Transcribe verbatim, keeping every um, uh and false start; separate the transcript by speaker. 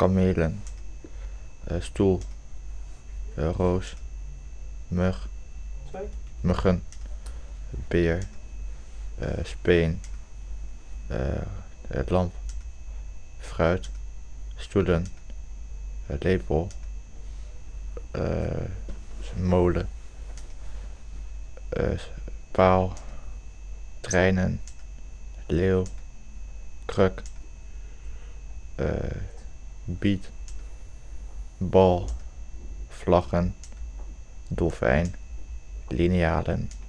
Speaker 1: kamelen, uh, stoel, uh, roos, mug,
Speaker 2: Twee.
Speaker 1: muggen, beer, uh, speen, uh, lamp, fruit, stoelen, uh, lepel, uh, molen, uh, paal, treinen, leeuw, kruk, uh, biet, bal, vlaggen, dolfijn, linealen,